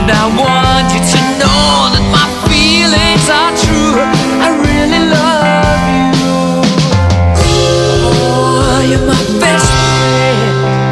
And I want you to know that my feelings are true. I really love you. Oh, you're my best friend.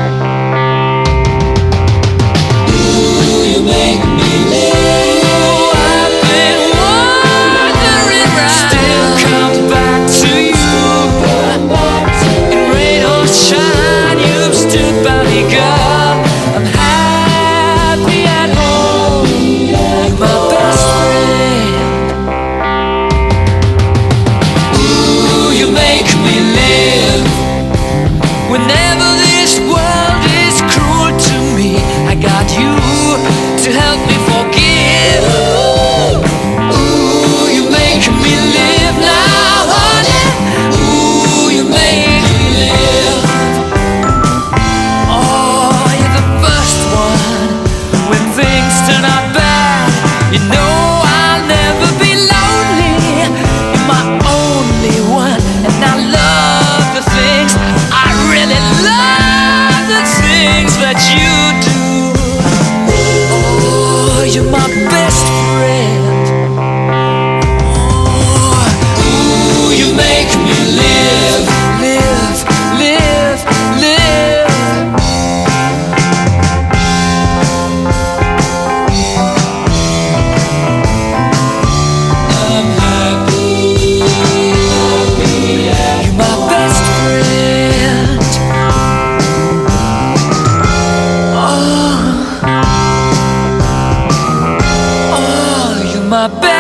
Ooh, you make me live. Ooh, I've been wandering round. Still come back to you. In rain or shine, you've stood by me, girl. I'm happy at home. You're my best friend. Ooh, you make me live. Whenever this world is cruel to me, I got you to help me forgive. Ooh, you make me live now, honey. Ooh, you make me live. Oh, you're the first one when things turn out bad. You know I'll never be lonely. You're my only one, and I love the things, I really love the things that you do. Oh, you're my best friend. Ooh, you make me live, live, live, live. I'm happy, happy. You're my best friend. Oh, oh, you're my best